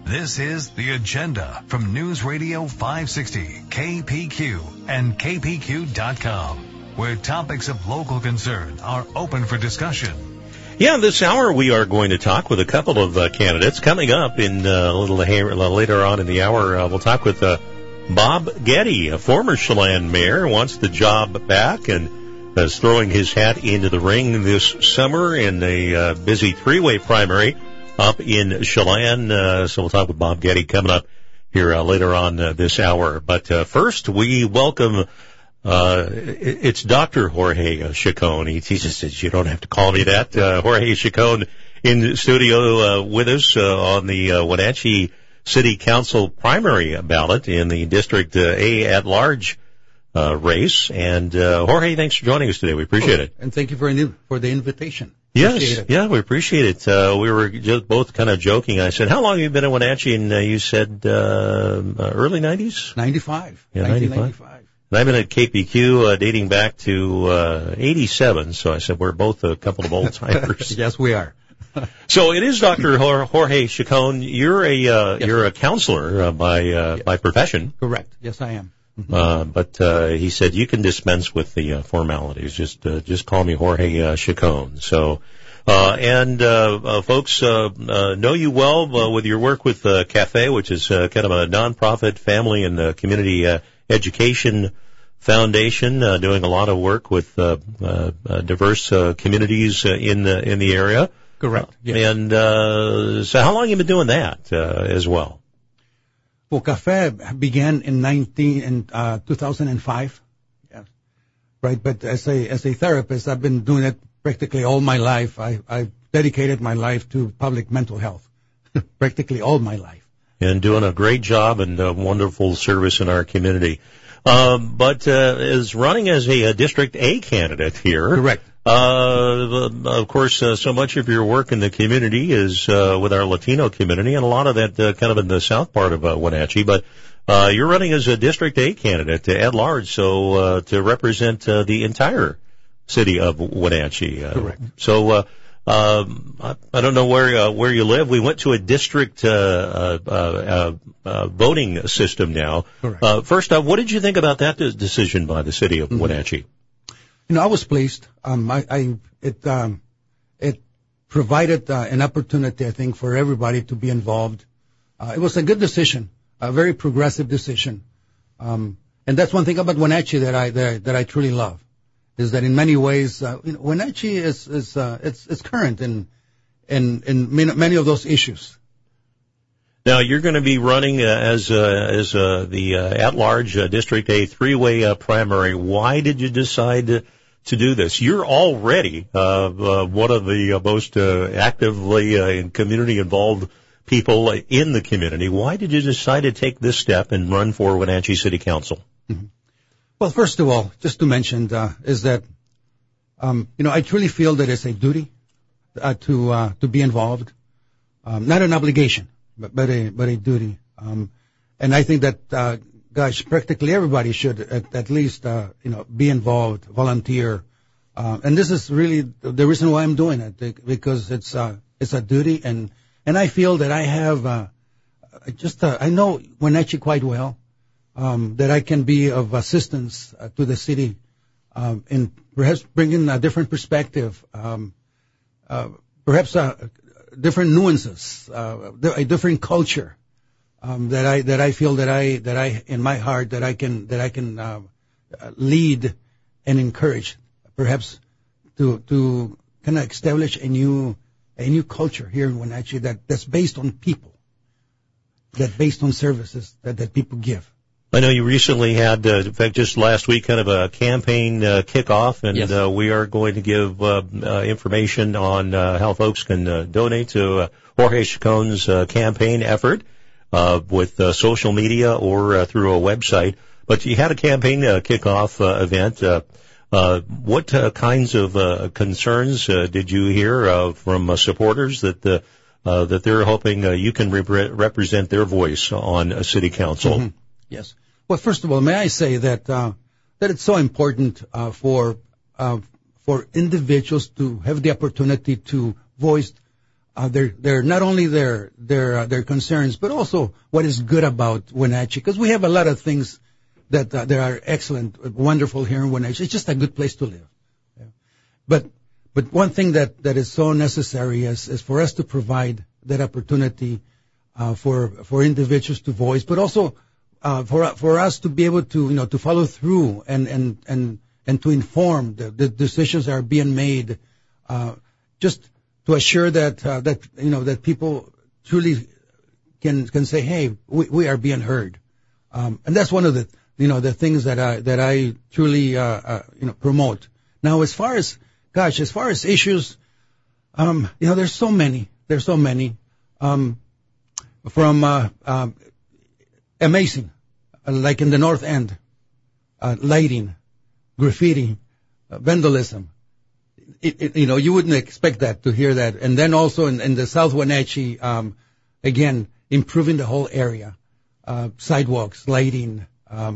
This is The Agenda from News Radio 560, KPQ, and KPQ.com, where topics of local concern are open for discussion. Yeah, this hour we are going to talk with a couple of candidates. Coming up in a little later on in the hour, we'll talk with Bob Getty, a former Chelan mayor, wants the job back and is throwing his hat into the ring this summer in a busy three-way primary up in Chelan. So we'll talk with Bob Getty coming up here later on this hour. But first, we welcome it's Dr. Jorge Chacon. He just says, you don't have to call me that. Jorge Chacon in the studio with us on the Wenatchee City Council primary ballot in the District A at-large race. And Jorge, thanks for joining us today. We appreciate it. And thank you for the invitation. Yes, yeah, we appreciate it. We were just both kind of joking. I said, how long have you been in Wenatchee? And you said early 90s? 95. Yeah, 1995. And I've been at KPQ dating back to 87, so I said we're both a couple of old-timers. Yes, we are. So it is Dr. Jorge Chacon. You're a counselor by profession. Correct. Yes, I am. Mm-hmm. But he said you can dispense with the formalities. Just call me Jorge Chacon. So folks know you well with your work with CAFE, which is kind of a nonprofit family and community education foundation, doing a lot of work with diverse communities in the area. Correct. Yes. And so how long have you been doing that as well? Well, CAFE began in 2005. Yeah. Right, but as a therapist, I've been doing it practically all my life. I dedicated my life to public mental health, practically all my life. And doing a great job and wonderful service in our community. But is running as a District A candidate here. Correct. Of course, so much of your work in the community is with our Latino community, and a lot of that kind of in the south part of Wenatchee. But you're running as a District A candidate at large, so to represent the entire city of Wenatchee. Correct. So I don't know where you live. We went to a district voting system now. Correct. First off, what did you think about that decision by the city of Wenatchee? You know, I was pleased. It provided an opportunity, I think, for everybody to be involved. It was a good decision, a very progressive decision. And that's one thing about Wenatchee that I truly love, is that in many ways, Wenatchee is current in many of those issues. Now, you're going to be running as the at-large District A three-way primary. Why did you decide to do this? You're already one of the most actively and community-involved people in the community. Why did you decide to take this step and run for Wenatchee City Council? Mm-hmm. Well, first of all, just to mention is that I truly feel that it's a duty to be involved, not an obligation. But a duty. And I think that, practically everybody should at least, be involved, volunteer. And this is really the reason why I'm doing it, because it's a duty. And I feel that I have, I know Wenatchee quite well, that I can be of assistance to the city, in perhaps bringing a different perspective, perhaps, different nuances, a different culture, that I feel that I in my heart that I can lead and encourage, perhaps to kind of establish a new culture here in Wenatchee that's based on people, that's based on services that people give. I know you recently had, in fact, just last week, kind of a campaign kickoff, and yes. We are going to give information on how folks can donate to Jorge Chacon's campaign effort with social media or through a website. But you had a campaign kickoff event. What kinds of concerns did you hear from supporters that they're hoping you can represent their voice on city council? Mm-hmm. Yes. Well, first of all, may I say that it's so important for individuals to have the opportunity to voice they're not only their concerns, but also what is good about Wenatchee. Because we have a lot of things that are excellent, wonderful here in Wenatchee. It's just a good place to live. Yeah. But one thing that is so necessary is for us to provide that opportunity for individuals to voice, but also for us to be able to to follow through and to inform the decisions that are being made, just to assure that people truly can say, hey, we are being heard, and that's one of the things that I truly promote. Now, as far as issues, there's so many. From amazing, like in the North End, lighting, graffiti, vandalism. You wouldn't expect that to hear that. And then also in the South Wenatchee, again, improving the whole area, sidewalks, lighting,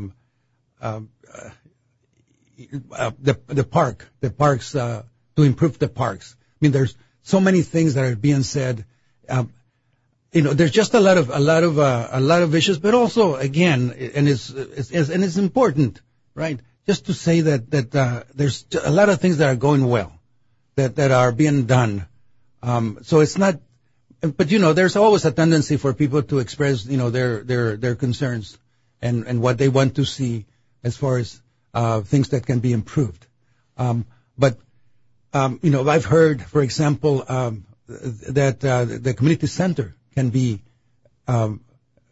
the parks, to improve the parks. I mean, there's so many things that are being said. There's just a lot of issues, but also again, and it's important, right? Just to say that there's a lot of things that are going well, that are being done. So it's not, but there's always a tendency for people to express, their concerns and what they want to see as far as things that can be improved. But I've heard, for example, that the community center can be that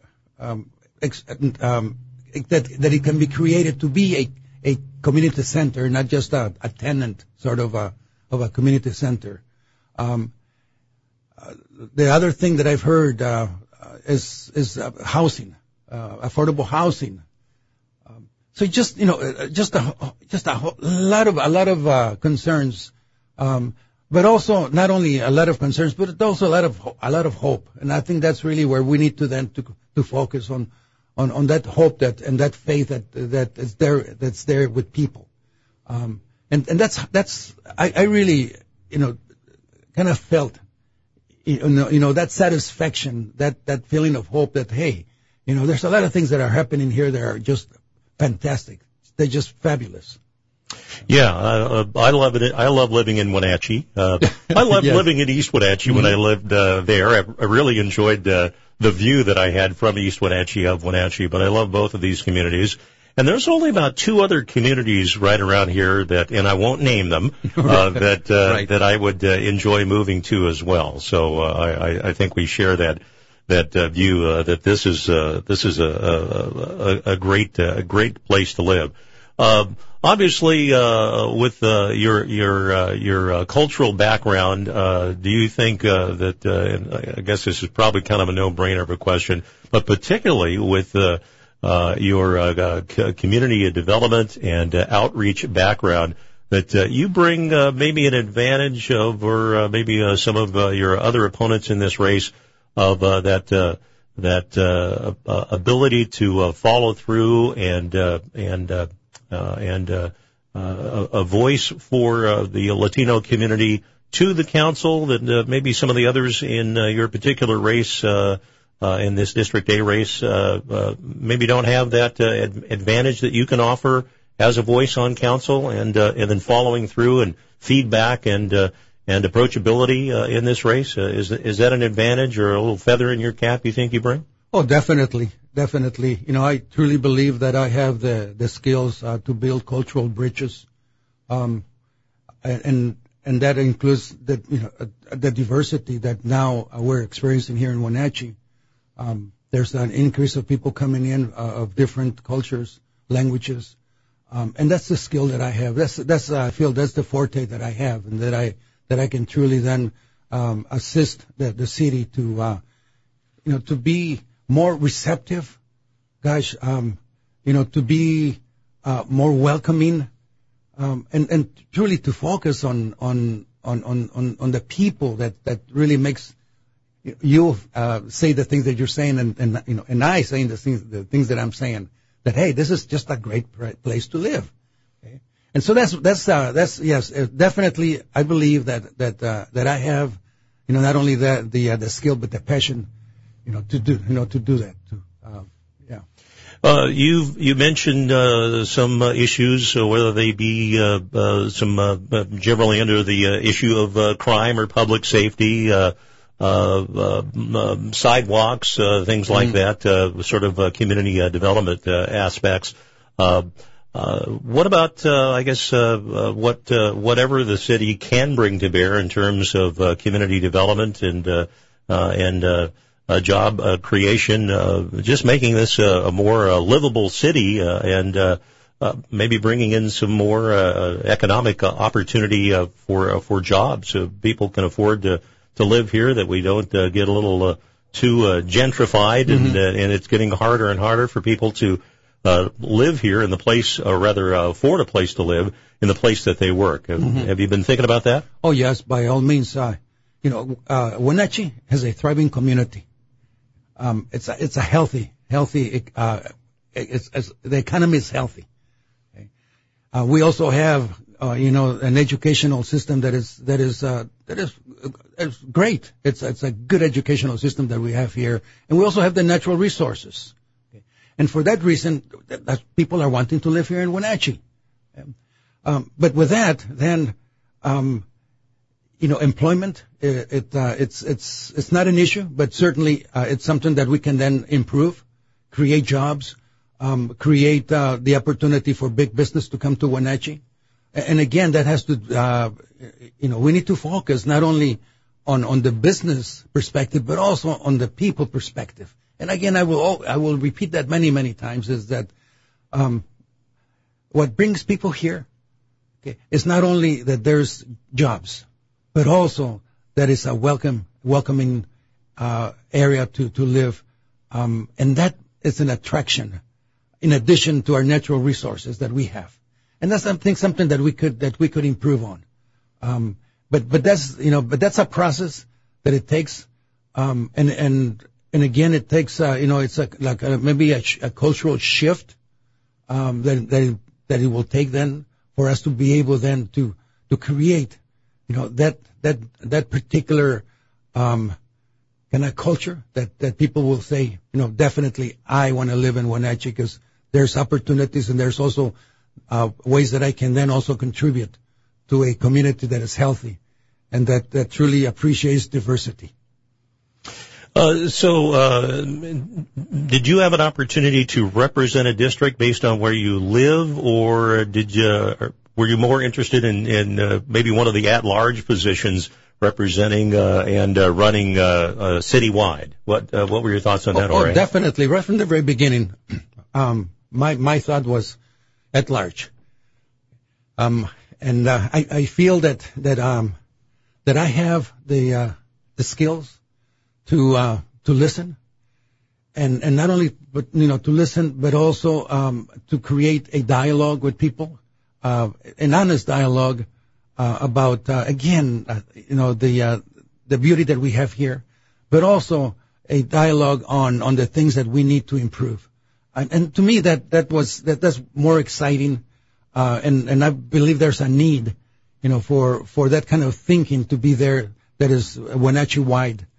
it can be created to be a community center, not just a tenant sort of a community center. The other thing that I've heard is housing, affordable housing. So just a lot of concerns, but also not only a lot of concerns, but also a lot of hope. And I think that's really where we need to then to focus on that hope and that faith that's there with people. And that's I really kind of felt that satisfaction, that feeling of hope that hey, there's a lot of things that are happening here that are just fantastic. They're just fabulous. Yeah, I love it. I love living in Wenatchee. I loved Yes. living in East Wenatchee when I lived there. I really enjoyed the view that I had from East Wenatchee of Wenatchee, but I love both of these communities. And there's only about 2 other communities right around here and I won't name them, Right. that I would enjoy moving to as well. So I think we share that view that this is a great place to live. Obviously, with your cultural background, do you think that? And I guess this is probably kind of a no-brainer of a question, but particularly with your community development and outreach background, that you bring maybe an advantage over maybe some of your other opponents in this race of that ability to follow through and a voice for the Latino community to the council that maybe some of the others in your particular race, in this District A race, maybe don't have that advantage that you can offer as a voice on council, and then following through and feedback and approachability in this race. Is that an advantage or a little feather in your cap you think you bring? Oh, definitely. I truly believe that I have the skills to build cultural bridges, and that includes the diversity that now we're experiencing here in Wenatchee. There's an increase of people coming in of different cultures, languages, and that's the skill that I have. That's I feel that's the forte that I have, and that I can truly then assist the city to be more receptive, to be more welcoming, and truly to focus on the people that really makes you say the things that you're saying, and I saying the things that I'm saying. That hey, this is just a great place to live. Okay? And so that's yes, definitely. I believe that I have not only the skill, but the passion, to do that. You mentioned some issues, whether they be some generally under the issue of crime or public safety, sidewalks, things like that, sort of community development aspects. What about, whatever the city can bring to bear in terms of community development and job creation, just making this a more livable city, and maybe bringing in some more economic opportunity for jobs, so people can afford to live here, that we don't get a little too gentrified, and it's getting harder and harder for people to live here in the place, or rather afford a place to live in the place that they work. Have you been thinking about that? Oh yes, by all means. Wenatchee has a thriving community. It's a healthy. The economy is healthy. Okay? We also have, an educational system that is great. It's a good educational system that we have here, and we also have the natural resources. Okay? And for that reason, that people are wanting to live here in Wenatchee. But with that, then, employment, it's not an issue, but certainly, it's something that we can then improve, create jobs, create, the opportunity for big business to come to Wenatchee. And again, that has to, we need to focus not only on the business perspective, but also on the people perspective. And again, I will repeat that many, many times, is that, what brings people here, okay, is not only that there's jobs, but also that it's a welcoming area to live, and that is an attraction in addition to our natural resources that we have, and that's something that we could improve on. But that's a process that it takes, and again it takes it's maybe a cultural shift that it will take then for us to be able then to create that particular kind of culture that people will say, definitely I want to live in Wenatchee, because there's opportunities and there's also ways that I can then also contribute to a community that is healthy and that truly appreciates diversity. Did you have an opportunity to represent a district based on where you live, or were you more interested in maybe one of the at-large positions, representing and running citywide? What were your thoughts on that, Jorge? Oh, definitely. Right from the very beginning, my thought was at large. And I feel that I have the skills to listen, and not only to listen, but also to create a dialogue with people, an honest dialogue about the beauty that we have here, but also a dialogue on the things that we need to improve. And to me that's more exciting, and I believe there's a need for that kind of thinking to be there, that is Wenatchee wide.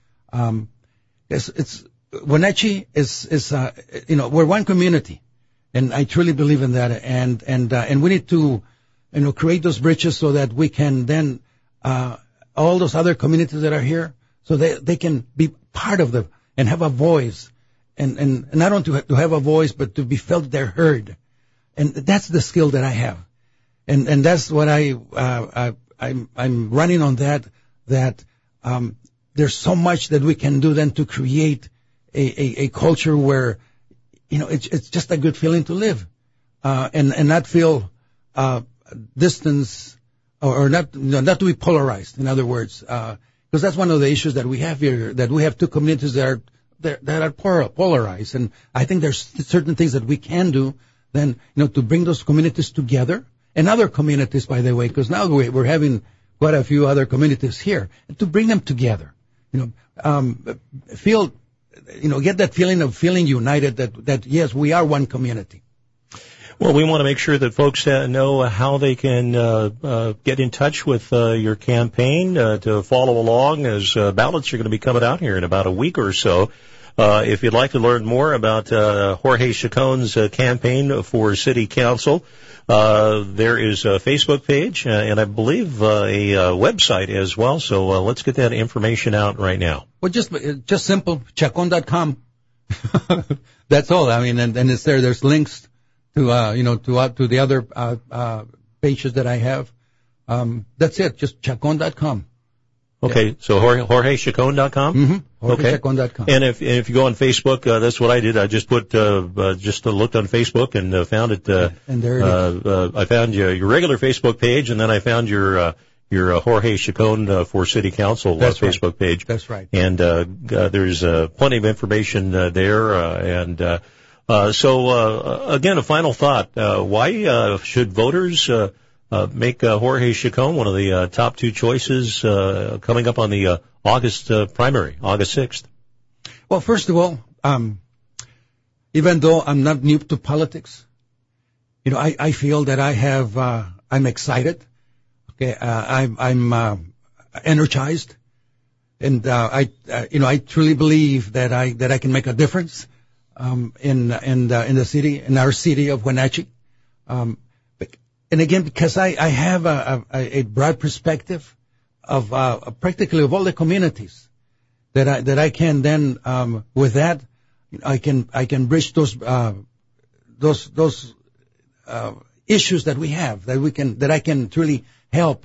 Wenatchee is we're one community, and I truly believe in that, and we need to create those bridges so that we can then all those other communities that are here, so they can be part of and have a voice, and not only to have a voice, but to be felt they're heard. And that's the skill that I have, and that's what I'm running on that there's so much that we can do then to create a culture where it's just a good feeling to live, and not feel distance, or not to be polarized. In other words, because that's one of the issues that we have here, that we have two communities that are polarized, and I think there's certain things that we can do then to bring those communities together, and other communities, by the way, because now we're having quite a few other communities here, and to bring them together. Get that feeling of feeling united, that yes, we are one community. Well, we want to make sure that folks know how they can get in touch with your campaign to follow along as ballots are going to be coming out here in about a week or so. If you'd like to learn more about Jorge Chacon's campaign for city council, there is a Facebook page and I believe a website as well. So let's get that information out right now. Well, just simple, chacon.com. That's all. I mean, and it's there. There's links to the other pages that I have. That's it. Just chacon.com. Okay, yeah. So JorgeChacon.com? Mm-hmm. Okay. JorgeChacon.com. And if you go on Facebook, that's what I did. I just put, looked on Facebook and found it, and there it is. I found your regular Facebook page and then I found your Jorge Chacon, for City Council Facebook page. That's right. And, there's, plenty of information, there, so again, a final thought. Why, should voters, make Jorge Chacon one of the top two choices coming up on the August primary, August 6th? Well, first of all, even though I'm not new to politics, I feel that I'm excited. Okay, I'm energized, and I truly believe that I can make a difference in the city, in our city of Wenatchee. And again, because I have a broad perspective of practically of all the communities that I can then with that I can bridge those issues that we have that I can truly help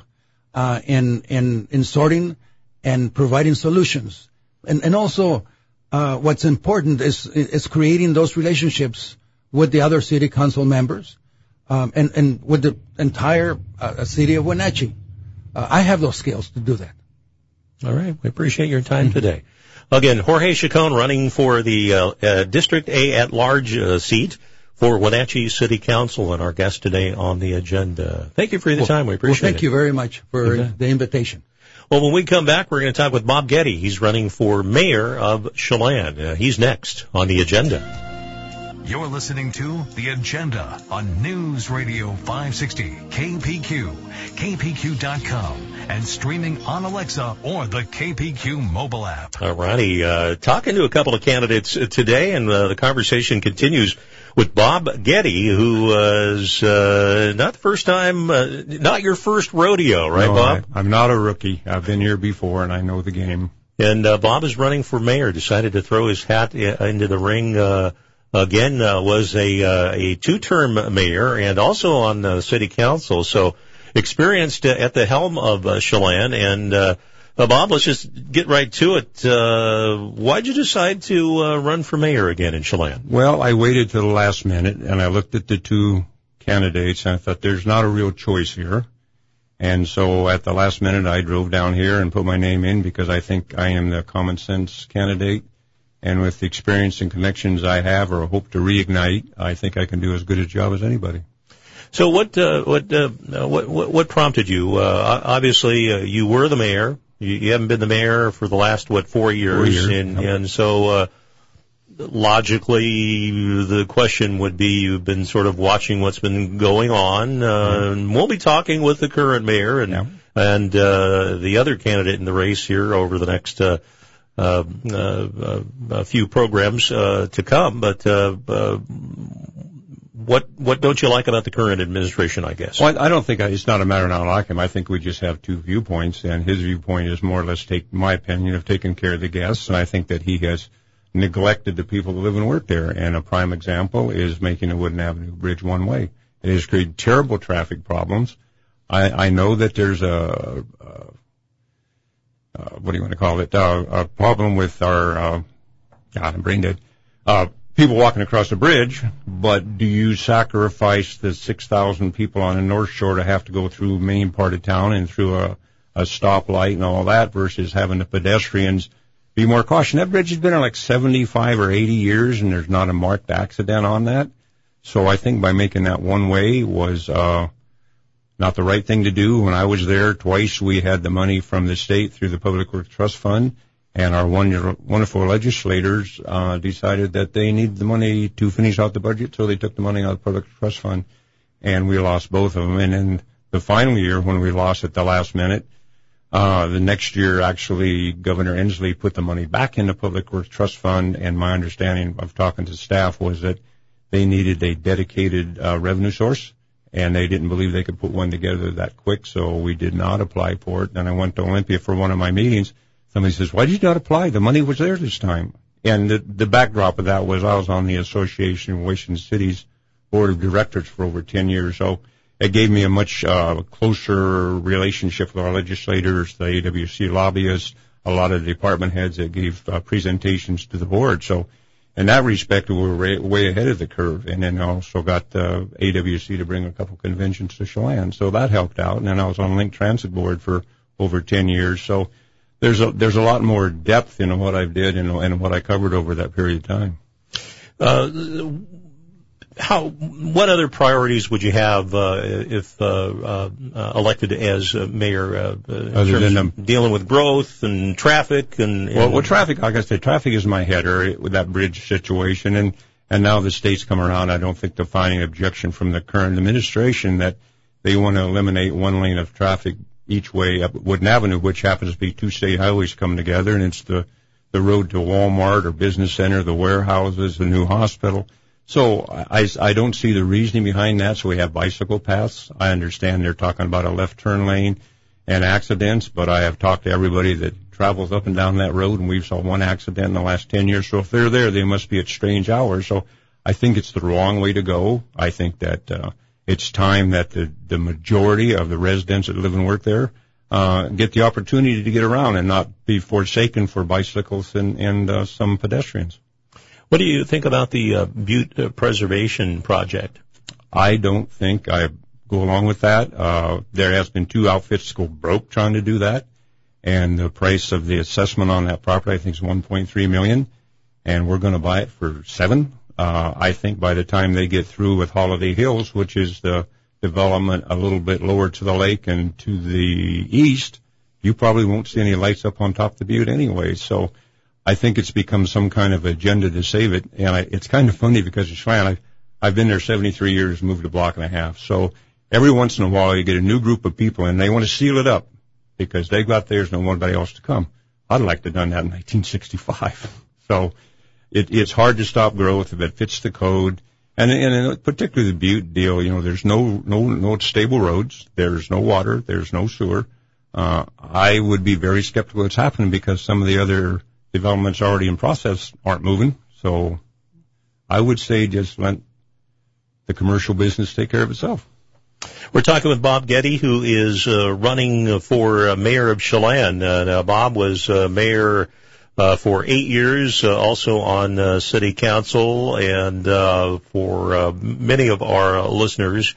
in sorting and providing solutions, and also what's important is creating those relationships with the other city council members. And with the entire city of Wenatchee. I have those skills to do that. All right. We appreciate your time today. Again, Jorge Chacon running for the District A at-large seat for Wenatchee City Council, and our guest today on the agenda. Thank you for the time. We appreciate it. Thank you very much for the invitation. Well, when we come back, we're going to talk with Bob Getty. He's running for mayor of Chelan. He's next on the agenda. You're listening to The Agenda on News Radio 560, KPQ, KPQ.com, and streaming on Alexa or the KPQ mobile app. All righty. Talking to a couple of candidates today, and the conversation continues with Bob Getty, who was not the first time, not your first rodeo, right, no, Bob? I'm not a rookie. I've been here before, and I know the game. And Bob is running for mayor, decided to throw his hat into the ring again, was a two-term mayor and also on the city council, so experienced at the helm of Chelan. And Bob, let's just get right to it. Why'd you decide to run for mayor again in Chelan? Well, I waited to the last minute, and I looked at the two candidates, and I thought there's not a real choice here. And so at the last minute, I drove down here and put my name in because I think I am the common sense candidate. And with the experience and connections I have or hope to reignite, I think I can do as good a job as anybody. So what prompted you? Obviously, you were the mayor. You haven't been the mayor for the last, 4 years? And so, logically, the question would be, you've been sort of watching what's been going on. And we'll be talking with the current mayor and the other candidate in the race here over the next, a few programs to come, but what don't you like about the current administration, I guess? Well, I don't think it's not a matter of not like him. I think we just have two viewpoints, and his viewpoint is more or less, my opinion, of taking care of the guests, and I think that he has neglected the people that live and work there. And a prime example is making the Woodland Avenue Bridge one way. It has created terrible traffic problems. I know that there's what do you want to call it? A problem with our, I'm brain dead, people walking across the bridge, but do you sacrifice the 6,000 people on the North Shore to have to go through main part of town and through a stoplight and all that versus having the pedestrians be more cautious? That bridge has been there like 75 or 80 years, and there's not a marked accident on that. So I think by making that one way was not the right thing to do. When I was there twice, we had the money from the state through the Public Works Trust Fund, And our wonderful legislators decided that they needed the money to finish out the budget, so they took the money out of the Public Trust Fund, and we lost both of them. And in the final year, when we lost at the last minute, the next year, actually, Governor Inslee put the money back in the Public Works Trust Fund, and my understanding of talking to staff was that they needed a dedicated revenue source, and they didn't believe they could put one together that quick, so we did not apply for it. And I went to Olympia for one of my meetings. Somebody says, why did you not apply? The money was there this time. And the backdrop of that was I was on the Association of Washington Cities Board of Directors for over 10 years, so it gave me a much closer relationship with our legislators, the AWC lobbyists, a lot of the department heads that gave presentations to the board. So in that respect, we were way ahead of the curve. And then also got AWC to bring a couple conventions to Chelan. So that helped out. And then I was on Link Transit Board for over 10 years. So there's a lot more depth in what I did and what I covered over that period of time. What other priorities would you have if elected as mayor? Other than dealing with growth and traffic well, traffic. Like I said, traffic is my header with that bridge situation, and now the state's come around. I don't think they're finding objection from the current administration that they want to eliminate one lane of traffic each way up Wooden Avenue, which happens to be two state highways coming together, and it's the road to Walmart or Business Center, the warehouses, the new hospital. So I don't see the reasoning behind that. So we have bicycle paths. I understand they're talking about a left turn lane and accidents, but I have talked to everybody that travels up and down that road, and we've saw one accident in the last 10 years. So if they're there, they must be at strange hours. So I think it's the wrong way to go. I think that it's time that the majority of the residents that live and work there get the opportunity to get around and not be forsaken for bicycles and some pedestrians. What do you think about the Butte Preservation Project? I don't think I go along with that. There has been two outfits go broke trying to do that, and the price of the assessment on that property I think is $1.3 million, and we're going to buy it for $7 million. I think by the time they get through with Holiday Hills, which is the development a little bit lower to the lake and to the east, you probably won't see any lights up on top of the Butte anyway. So I think it's become some kind of agenda to save it, and it's kind of funny because it's fine. I've been there 73 years, moved a block and a half. So every once in a while you get a new group of people, and they want to seal it up because they got theirs and nobody else to come. I'd like to have done that in 1965. So it's hard to stop growth if it fits the code. And particularly the Butte deal, there's no stable roads, there's no water, there's no sewer. I would be very skeptical it's happening because some of the other developments already in process aren't moving. So I would say just let the commercial business take care of itself. We're talking with Bob Getty, who is running for mayor of Chelan. Now, Bob was mayor for 8 years, also on city council, and for many of our listeners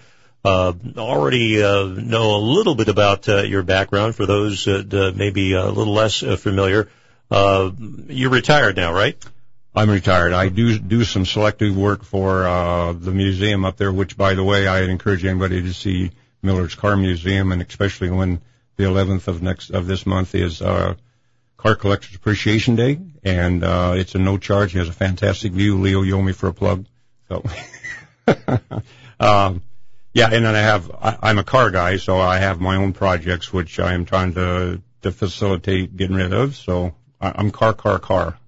already know a little bit about your background. For those that may be a little less familiar, you're retired now, right? I'm retired. I do some selective work for the museum up there, which, by the way, I encourage anybody to see Miller's Car Museum, and especially when the 11th of this month is Car Collectors Appreciation Day, and it's a no charge. He has a fantastic view. Leo, you owe me for a plug. So, yeah, and then I'm a car guy, so I have my own projects which I am trying to facilitate getting rid of. So I'm car.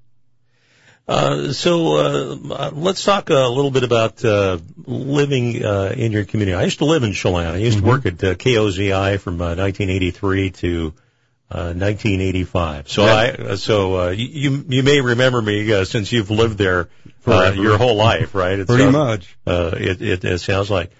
So let's talk a little bit about living in your community. I used to live in Chelan. I used to work at KOZI from 1983 to 1985. So you may remember me since you've lived there your whole life, right? It's, pretty much. It sounds like.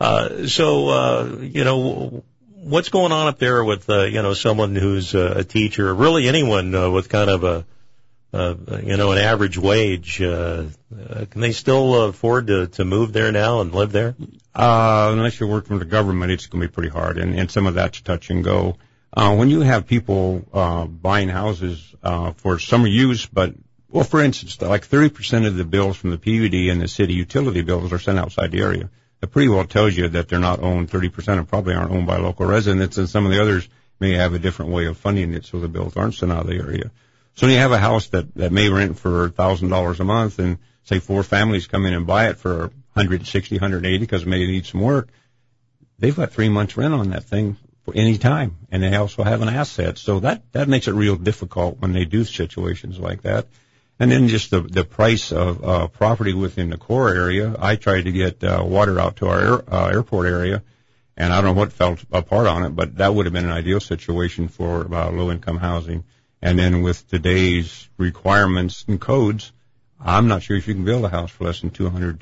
What's going on up there with someone who's a teacher, really anyone with kind of an average wage, can they still afford to move there now and live there? Unless you're working for the government, it's going to be pretty hard, and some of that's touch and go. When you have people buying houses for summer use, for instance, like 30% of the bills from the PUD and the city utility bills are sent outside the area. That pretty well tells you that they're not owned. 30% of them probably aren't owned by local residents, and some of the others may have a different way of funding it, so the bills aren't sent out of the area. So when you have a house that may rent for $1,000 a month, and say 4 families come in and buy it for $160, $180 because maybe they need some work, they've got 3 months rent on that thing for any time, and they also have an asset. So that makes it real difficult when they do situations like that. And then just the price of property within the core area. I tried to get water out to our airport area, and I don't know what fell apart on it, but that would have been an ideal situation for low-income housing. And then with today's requirements and codes, I'm not sure if you can build a house for less than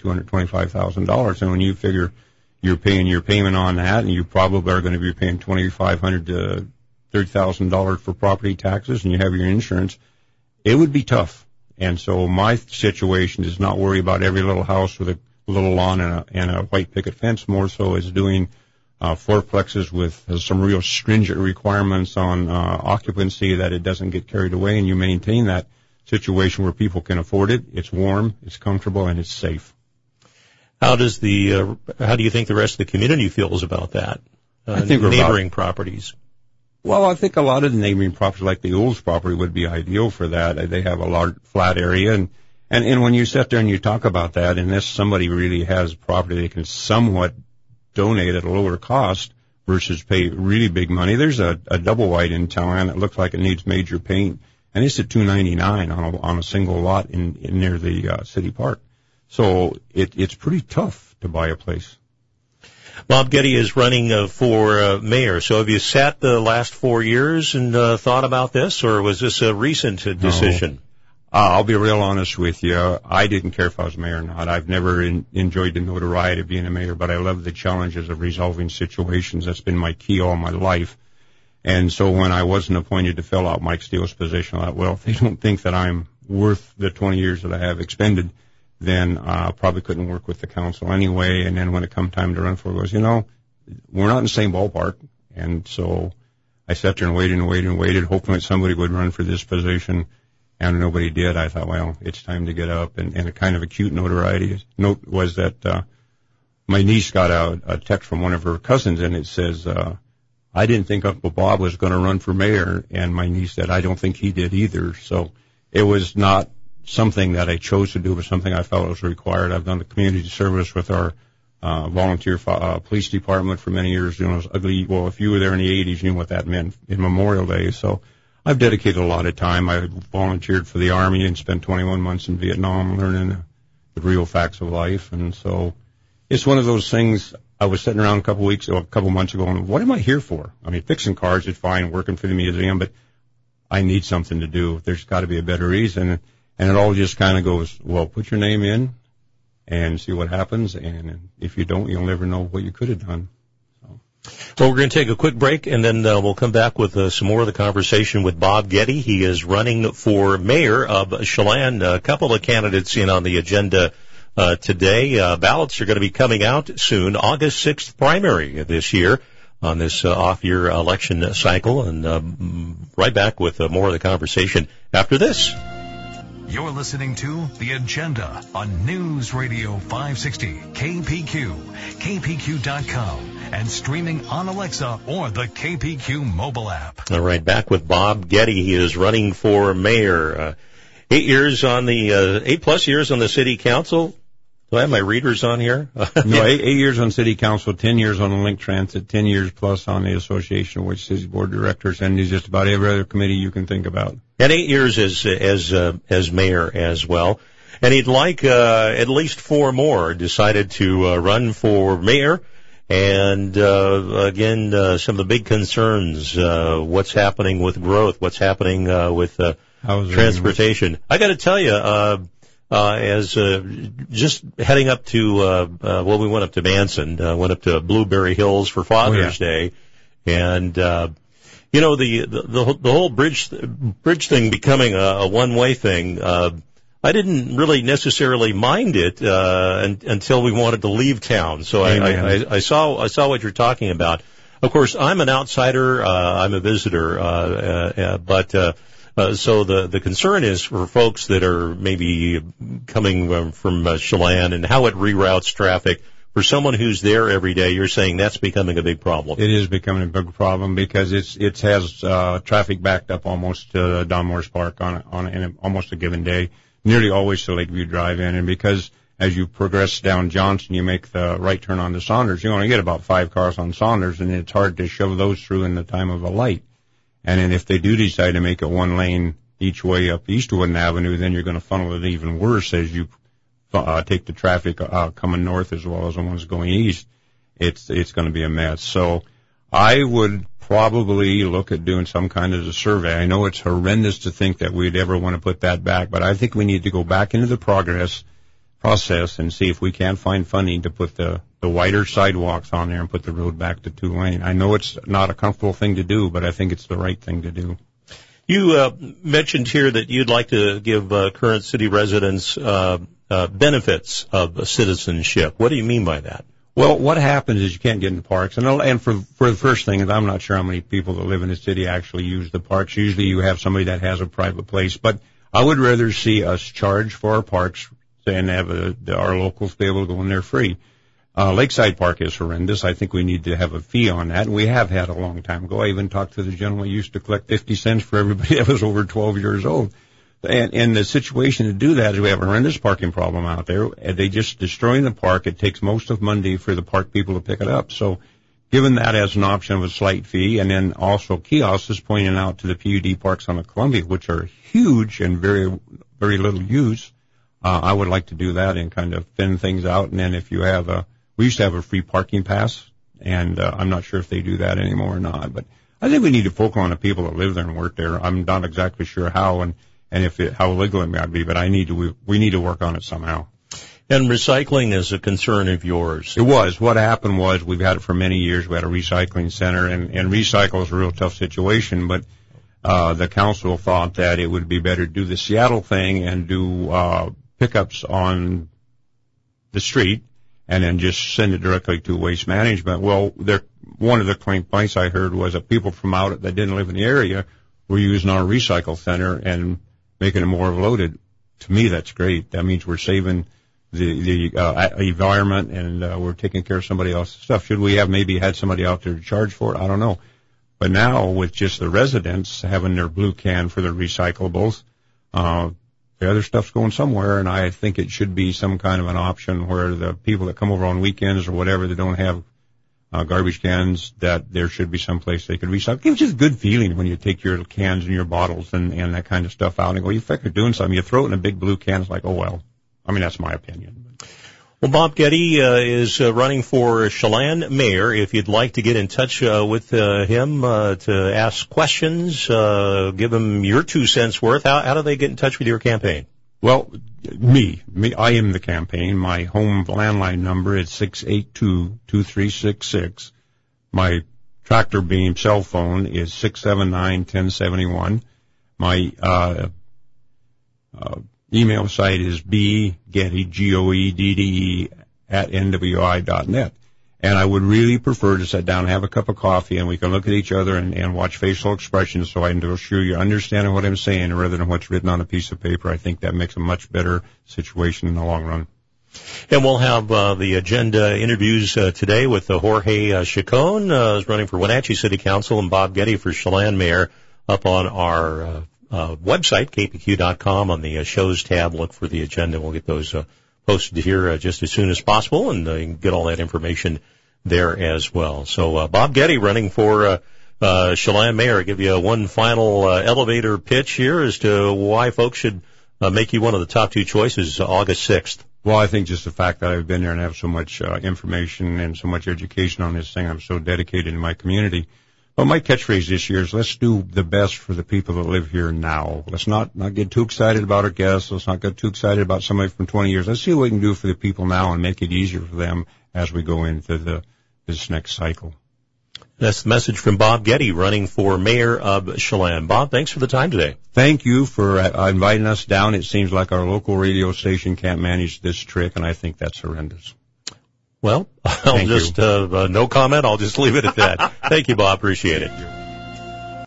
$225,000. And when you figure you're paying your payment on that, and you probably are going to be paying $2,500 to $30,000 for property taxes, and you have your insurance, it would be tough. And so my situation is not worry about every little house with a little lawn and a white picket fence. More so is doing fourplexes with some real stringent requirements on occupancy, that it doesn't get carried away, and you maintain that situation where people can afford it. It's warm, it's comfortable, and it's safe. How do you think the rest of the community feels about that? I think neighboring properties. Well, I think a lot of the neighboring properties, like the Olds property, would be ideal for that. They have a large flat area, and when you sit there and you talk about that, unless somebody really has property they can somewhat donate at a lower cost versus pay really big money. There's a double wide in town that looks like it needs major paint, and it's at $299 on a single lot in near the city park. So it's pretty tough to buy a place. Bob Getty is running for mayor. So have you sat the last 4 years and thought about this, or was this a recent decision? No. I'll be real honest with you. I didn't care if I was mayor or not. I've never enjoyed the notoriety of being a mayor, but I love the challenges of resolving situations. That's been my key all my life. And so when I wasn't appointed to fill out Mike Steele's position, I thought, well, if they don't think that I'm worth the 20 years that I have expended, then I probably couldn't work with the council anyway. And then when it come time to run for it, goes, we're not in the same ballpark. And so I sat there and waited, hoping that somebody would run for this position. And nobody did. I thought, well, it's time to get up. And a kind of a cute notoriety note was that my niece got a text from one of her cousins, and it says, I didn't think Uncle Bob was going to run for mayor. And my niece said, I don't think he did either. So it was not something that I chose to do, but something I felt was required. I've done the community service with our volunteer police department for many years. It was ugly. Well, if you were there in the 80s, you knew what that meant in Memorial Day. So I've dedicated a lot of time. I volunteered for the Army and spent 21 months in Vietnam learning the real facts of life. And so it's one of those things. I was sitting around a couple months ago, and what am I here for? I mean, fixing cars is fine, working for the museum, but I need something to do. There's got to be a better reason. And it all just kind of goes, well, put your name in and see what happens. And if you don't, you'll never know what you could have done. Well, we're going to take a quick break, and then we'll come back with some more of the conversation with Bob Getty. He is running for mayor of Chelan. A couple of candidates in on the agenda today. Ballots are going to be coming out soon. August 6th primary this year on this off-year election cycle. And right back with more of the conversation after this. You're listening to The Agenda on News Radio 560, KPQ, KPQ.com, and streaming on Alexa or the KPQ mobile app. All right, back with Bob Getty. He is running for mayor. 8 years on the 8+ years on the city council. Do I have my readers on here? No, 8 years on city council, 10 years on the Link Transit, 10 years plus on the Association of Which Cities Board of Directors, and just about every other committee you can think about. And 8 years as mayor as well. And he'd like at least 4 more. Decided to run for mayor. And again, some of the big concerns, what's happening with growth, what's happening with transportation. I got to tell you, as just heading up to we went up to Manson, went up to Blueberry Hills for Father's Day, and the whole bridge thing becoming a one-way thing. I didn't really necessarily mind it until we wanted to leave town. So I saw what you're talking about. Of course, I'm an outsider. I'm a visitor, but so the concern is for folks that are maybe coming from Chelan and how it reroutes traffic for someone who's there every day, you're saying that's becoming a big problem. It is becoming a big problem because it has traffic backed up almost to Don Morris Park in almost a given day, nearly always to Lakeview Drive-In. And because as you progress down Johnson, you make the right turn onto Saunders, you only get about 5 cars on Saunders, and it's hard to shove those through in the time of a light. And then if they do decide to make it one lane each way up Eastwood Avenue, then you're going to funnel it even worse as you take the traffic coming north as well as the ones going east. It's going to be a mess. So I would probably look at doing some kind of a survey. I know it's horrendous to think that we'd ever want to put that back, but I think we need to go back into the process and see if we can find funding to put the wider sidewalks on there and put the road back to 2-lane. I know it's not a comfortable thing to do, but I think it's the right thing to do. You mentioned here that you'd like to give current city residents benefits of citizenship. What do you mean by that? Well, what happens is you can't get in the parks. And for the first thing is I'm not sure how many people that live in the city actually use the parks. Usually you have somebody that has a private place. But I would rather see us charge for our parks than have our locals be able to go in there free. Lakeside Park is horrendous. I think we need to have a fee on that, and we have had a long time ago. I even talked to the gentleman who used to collect 50 cents for everybody that was over 12 years old. And the situation to do that is we have a horrendous parking problem out there. They just destroying the park. It takes most of Monday for the park people to pick it up. So given that as an option of a slight fee, and then also kiosks is pointing out to the PUD parks on the Columbia, which are huge and very, very little use. I would like to do that and kind of thin things out. And then if you have we used to have a free parking pass, and I'm not sure if they do that anymore or not. But I think we need to focus on the people that live there and work there. I'm not exactly sure how and how legal it might be, but we need to work on it somehow. And recycling is a concern of yours. It was. What happened was we've had it for many years. We had a recycling center, and recycle is a real tough situation, but the council thought that it would be better to do the Seattle thing and do pickups on the street and then just send it directly to waste management. Well, one of the complaints I heard was that people from out that didn't live in the area were using our recycle center and making it more loaded. To me, that's great. That means we're saving the environment and we're taking care of somebody else's stuff. Should we have maybe had somebody out there to charge for it? I don't know. But now with just the residents having their blue can for their recyclables, the other stuff's going somewhere, and I think it should be some kind of an option where the people that come over on weekends or whatever that don't have garbage cans, that there should be some place they could recycle. It gives you a good feeling when you take your cans and your bottles and that kind of stuff out and go, you think you're doing something. You throw it in a big blue can, it's like, oh, well. I mean, that's my opinion. Well, Bob Getty is running for Chelan mayor. If you'd like to get in touch with him to ask questions, give him your 2 cents worth, how do they get in touch with your campaign? Well, I am the campaign. My home landline number is 682-2366. My tractor beam cell phone is 679-1071. My email site is bgetty, Goedde, @nwi.net. And I would really prefer to sit down and have a cup of coffee and we can look at each other and watch facial expressions so I can assure you understanding what I'm saying rather than what's written on a piece of paper. I think that makes a much better situation in the long run. And we'll have the agenda interviews today with Jorge Chacon, is running for Wenatchee City Council, and Bob Getty for Chelan mayor up on our website, kpq.com, on the shows tab. Look for the agenda. We'll get those posted here just as soon as possible, and you can get all that information there as well. So Bob Getty running for Chelan mayor. I'll give you one final elevator pitch here as to why folks should make you one of the top 2 choices August 6th. Well, I think just the fact that I've been there and have so much information and so much education on this thing, I'm so dedicated in my community. Well, my catchphrase this year is let's do the best for the people that live here now. Let's not get too excited about our guests. Let's not get too excited about somebody from 20 years. Let's see what we can do for the people now and make it easier for them as we go into this next cycle. That's the message from Bob Getty, running for mayor of Chelan. Bob, thanks for the time today. Thank you for inviting us down. It seems like our local radio station can't manage this trick, and I think that's horrendous. Well, no comment. I'll just leave it at that. Thank you, Bob. Appreciate it.